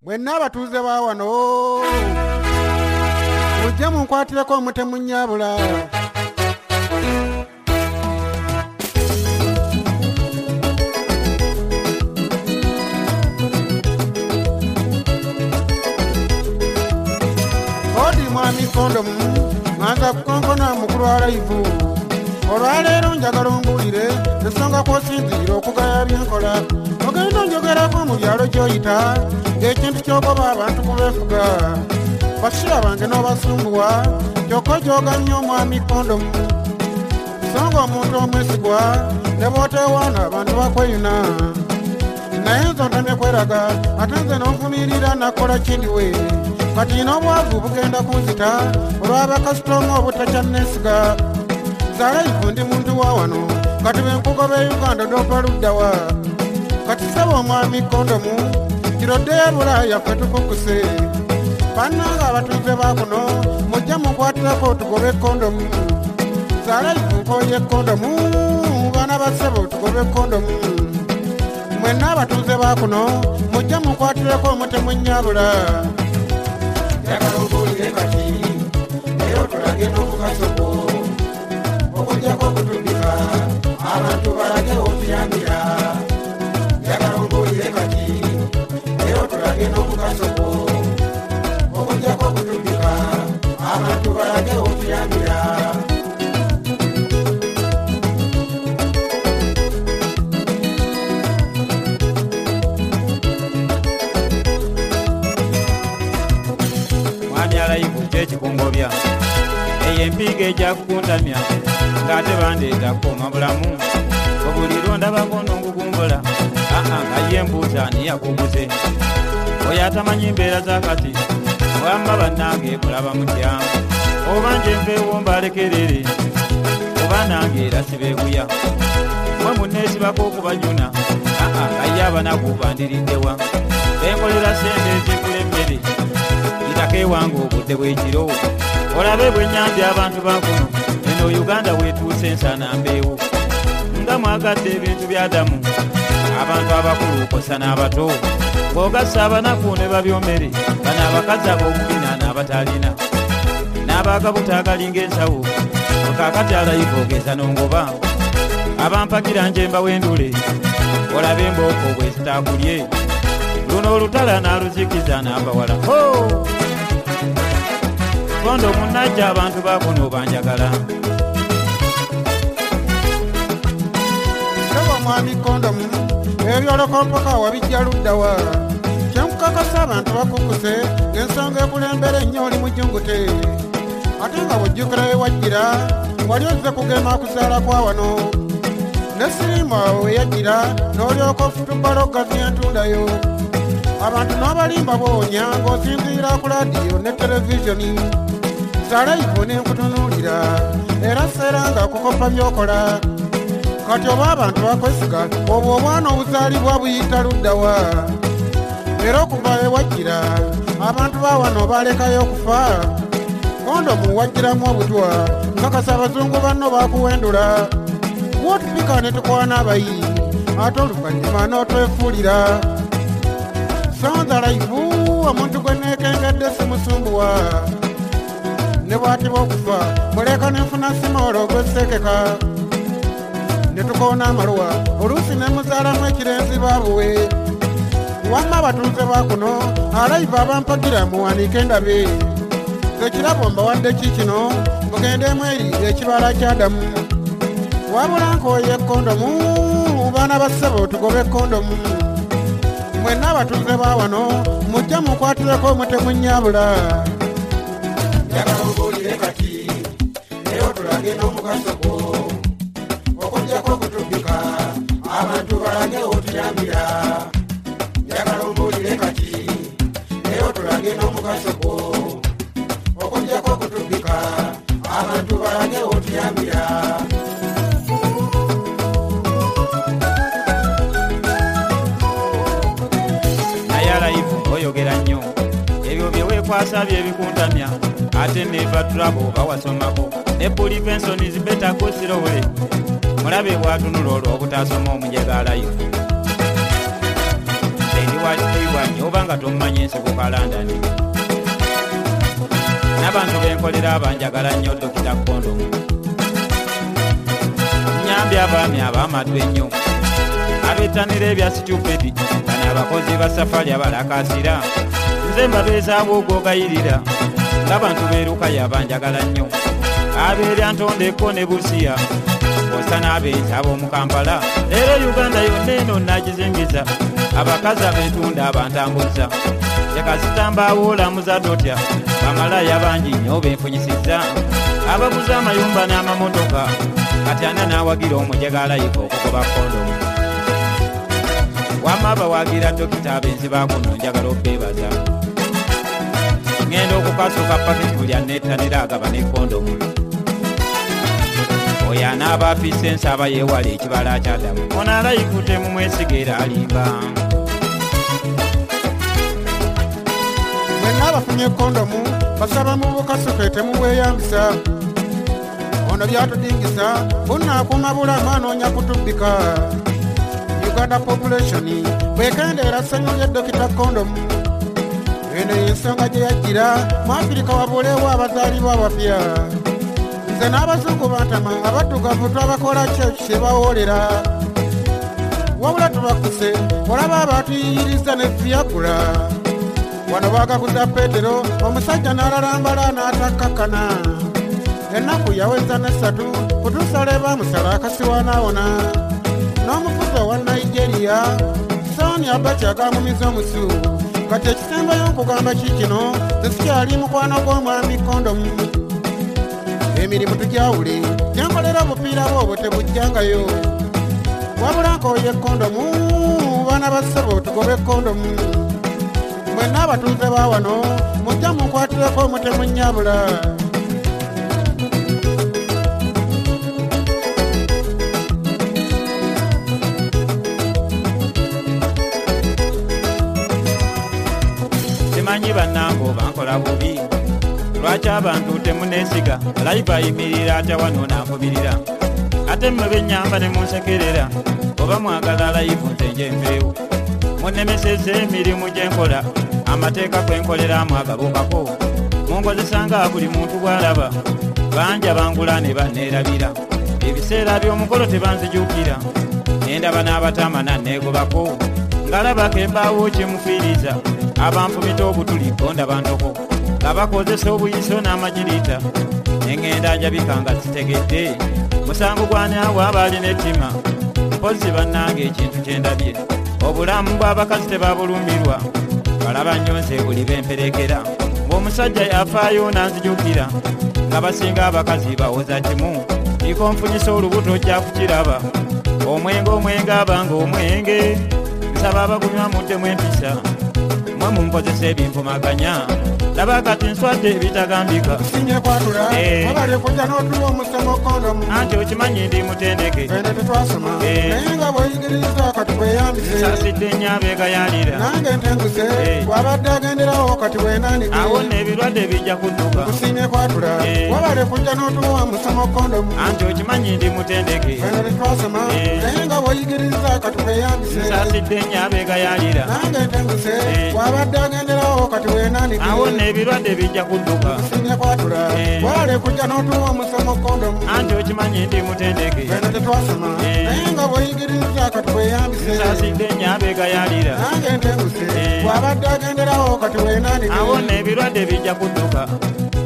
Mwenna abatuuze ba wano mujje munkwatireko omutemu nnyabula. Odi mwami kondomu nganza kukonkona mukulu wa laivu. Olwaleero njagala ombuulire ensonga kw'osinziira okugaya byenkola. Ogenda onjogerako mu byalo gy'oyita ng'ekintu ky'ogoba abantu kubeefuga. Basiya bange n'obasumbuwa kyokka gy'oganya omwami kondomu. Songa omuntu omwesigwa ne bw'oteewaana abantu bakweyuna. Naye nze ontamye kweraga ate nze n'onfumiirira nakola kindiwe. Kati n'obwavu bugenda kunzita olw'abakasitoma obutakyanneesiga. Zalaifu ndi muntu wa wano kati benkugoba e Uganda dopaluddawa. Kati saba omwami kondomu kirodde Bulaaya ffe tukukuse. Bannanga abatuuze ba kuno mujje mukwatireko tugobe kondomu. Zalaifu nkooye kondomu baana ba ssebo tugobe kondomu. Mwenna abatuuze ba kuno mujje mukwatireko omutemu nnyabula. Njagala ombuulire kati naye otulage n'omugaso gwo. Okujjako okutumbika abantu balage otuyambira. Njagala ombuulire kati naye otulage n'omugaso gwo. Okujjako okutumbika abantu balage otuyambira. Mwami Alaivu kyekikungobya eyo empiiga ejja kukuntamya ng'ate bandeeta kukuuma bulamu. Obuliro ndabako n'okugumbula nga ye embuuta niyakuguze. Oyo atamanyi mbeera za kati wamba bannange mulaba mutya. Oba nje nveewo mbalekerere oba nange era sibeeguya. Mwe munneesibako okubajuna nga ye abanaku bandiriddewa. Benkolera sente ezigula emmere itaka ewange obudde bw'ekiro. Olabe bwennyambye abantu bakuno eno Uganda weetuuse ensana mbeewo. Nga mwagadde ebintu by'Adamu abantu abakulu kosa n'abato. Bw'ogassa abanaku ne babyomere bano abakazi ab'obubina n'abatalina n'abaagabutaagalinga ensawo. Okaakati Alaivu ogeza n'ongoba abampagira nje mbawendule. Olabe embooko bwe zitaakulye luno olutala n'aluzikiza n'abawala. Kondomu najja abantu bakuno banjagala. Saba mwami kondomu ebyolokompaka wabijja luddawa. Kyemukakasa abantu bakukuse ng'ensonga ekulembera ennyo oli mujjungute. Ate nga bw'ojjukira ewajjira wali ozze kugema kuzaala kwa wano. Ne siriima we yajjira n'olyoka ofutubbala ogazya entundayo. Abantu n'abalimba boonya ng'osinziira ku laadiyo ne televizoni. Zalaivu n'enkutunuulira era seera nga kukopa by'okola. Kati oba abantu bakwesiga obwo obwana obuzaalibwa buyita luddawa. Era okuva ewajjira abantu ba wano balekayo okufa. Kondomu wajjiramu obutwa nkakasa abazungu banno bakuwendula. Bw'otupika ne tukwana abayi ate oluvannyuma n'otwefuulira. So Zalaivu omuntu gwe neekengedde simusumbuwa. Ne bw'atiba okufa muleka nenfuna simoolo ogw'essekeka. Ne tukoona amaluwa oluusi ne muzaalamu ekirenzi baabuwe. Wamma abatuuze ba kuno Alaivu abampagira muwanike ndabe. Ekirabo mbawadde kikino mugendemu eri ekibala ky'Adamu. Wabula nkooye kondomu baana ba ssebo tugobe kondomu. Mwenna abatuuze ba wano mujje mukwatireko omutemu nnyabula. Njagala ombuulire kati naye otulage n'omugaso gwo. Okujjako okutumbika abantu balage otuyambira. Njagala ombuulire kati naye otulage n'omugaso gwo. Okujjako okutumbika abantu balage otuyambira. Naye Alaivu oyogera nnyo ebyo bye weekwasa byebikuntamya. Ate neva tulabo oba wasomako ne pulivensoni zibetako sirowole. Mulabe bw'atunula olwo obutaasoma omunyaga Alaivu. endi wakitiibwa nnyo oba nga tomumanyi ensibuka London. N'abantu benkolera abanjagala nnyo Dokita Kondomu. Nnyambye abaami ab'amatwe ennyo abettanira ebya stupidi bano abakozi ba safari abalakasira nze mbabeezaawo ogwogayirira ng'abantu beeruka yabanjagala nnyo abeerya ntondeko ne Busia osa n'abenzi ab'omu Kampala. Leero Uganda yonna eno nagizingiza abakazi ab'entunda abantambuza yakazitambaawo olamuza totya bamalaya bangi nnyo benfunyisizza abaguza amayumba n'amamotoka kati ana n'awagira omujagalayifu okugoba kondomu. Wamma bawagira Dokita abenzi bakuno njagala okwebaza ngenda okukasuka paketi buli anettanira agaba ne kondomu. Oyo anaaba afiise ensi aba yeewala ekibala ky'Adamu ono alayikute mu mwesigeera alimba. Mwenna abafunye kondomu basaba mu bukasuke temuweeyambisa. Ono byatudingisa bunaakuuma bulamu anoonya kutubbika. Uganda population bwekendeera ssanyu lya Dokita Kondomu. Eno y'ensonga gye yajjira mu Afirika wabuleewo abazaalibwa abapya. Nze n'abazungu bantama abaddugavu twabakola kye bawoolera. Wabula tubakuse olaba abatuyiyiriza ne Viagra. Wano baagaguza Petero omusajja n'alalambala n'atakkakana. Ennaku yaweza ne 3 kutuusa lwe baamusala akasiwa n'awona. N'omufuzi owa Nigeria Sani Abacha agamumiza omusu. Kati ekisembayo nkugamba kikino tesikyali mukwano gw'omwami Kondomu. Emirimu tugyawule gyenkolera obupiira bwobwo tebujjangayo. Wabula nkooye kondomu baana bassebo tugobe kondomu. Mwenna abatuuze ba wano mujja munkwatireko omutemu nnyabula. Simanyi bannange bankola bubi lwaki abantu temuneesiga live ayimirira atya wano n'anfubirira ate mmwe bennyamba ne munsekerera oba mwagala live ntenje mpeewo munnemesezza emirimu gye nkola amateeka kwenkoleramu agabuukako munkozesanga buli muntu bw'alaba banja bangula ne banneerabira ebiseera by'omukolo tebanzijuukira nendaba n'abatama nanneegobako ngalabako embaawo kyemufiiriza abanfumita obutuli gondaba ntoko nga bakozesa obuyiso n'amagiriita neŋŋenda njabika nga zitegedde musango gwanaawo abaali n'ettima mpozi bannange ekintu kyendabye obulamu bw'abakazi tebabulumbirwa balaba nnyonse buli bemperekera ng'omusajja yafaayo n'anzijukira nga basinga abakazi bawoza kimu iko nfunyisa olubuto ojja kukiraba omwenge abanga omwenge nsaba abagunywa muddemu empisa mwe munkozesa ebinvumaganya laba kati nswadde ebitagambika Sinye kwatula abali kujja n'otuwa omusemo kondomu. anti okimanyi ndi mutendeke Ende tetwasoma naye nga bw'oyigiriza kati bweyambise. nsaasidde nnyo abeegayaalira Nange ntenguse bw'abadde agenderawo kati bw'enanike. awo n'ebirwadde bijja kudduka Tusiimye kwatula wabale kujja n'otuwa omusemo kondomu. anti okimanyi ndi mutendeke Ende tetwasoma naye nga bw'oyigiriza kati bweyambise. nsaasidde nnyo abeegayaalira Nange ntenguse bw'abadde agenderawo kati bw'enanike. awo n'ebirwadde bijja kudduka Tusiimye kwatula wabale kujja n'otuwa omusemo kondomu. anti okimanyi ndi mutendeke Ende tetwasoma naye nga bw'oyigiriza kati bweyambise. nsaasidde nnyo abeegayaalira Nange ntenguse bw'abadde agenderawo kati bw'enanike. awo n'ebirwadde bijja kudduka